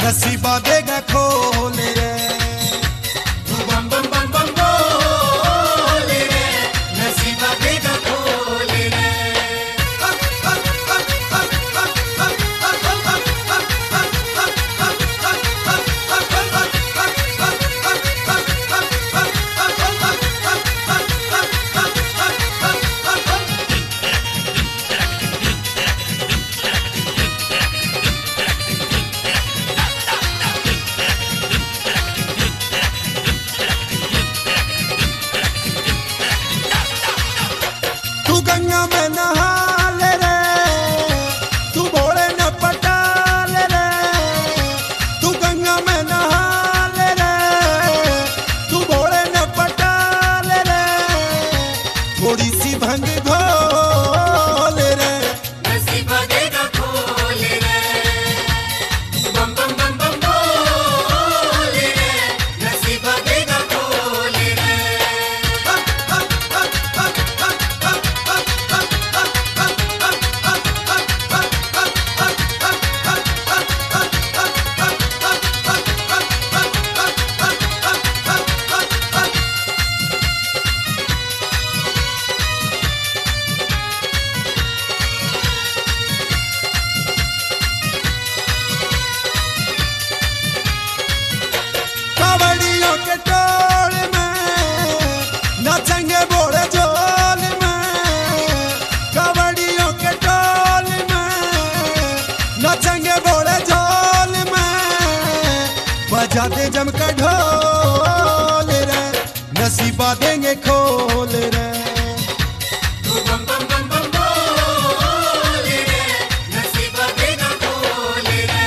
नसीबा देगा खोल रे। तू बम बम बम बम बोल रे, नसीबा देगा खोल रे। गंगा में नहा ले रे, तू भोले न पटा ले रे। तू गंगा में नहा ले रे, तू भोले न पटा ले रे। थोड़ी सी भंग घोल रे, नसीबा देगा खोल रे। बम बम बम बम बोल रे, नसीबा देगा खोल रे। कावड़ियों के टोल में नाचेंगे बोले झोल में। कावड़ियों के टोल में नाचेंगे बोले झोल में। बजा दे जमकर ढोल रे, नसीबा देंगे खोल रे। तू बम बम बम बम बोल रे, नसीबा देगा खोल रे।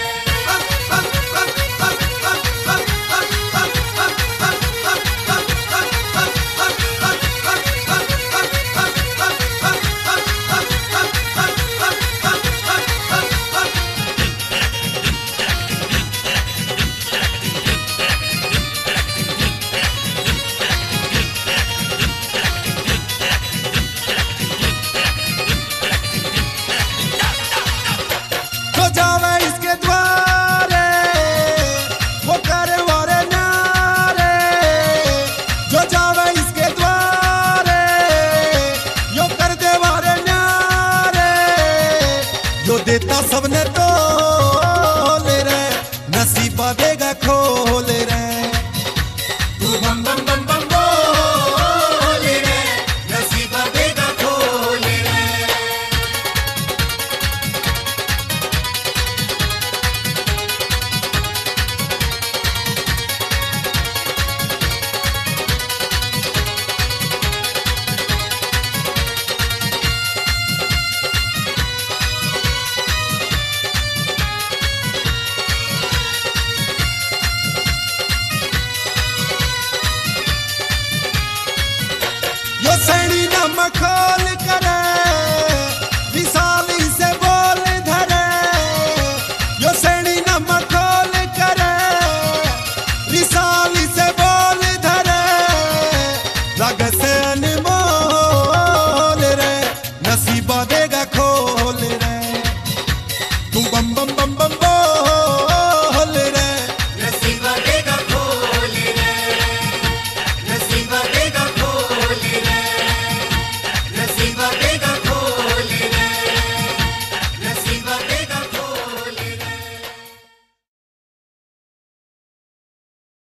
जो जावे इसके द्वारे वो करे वारे नारे। जो जावे इसके द्वारे यो कर दे वारे नारे। यो देता सबने तोल रे, नसीबा देगा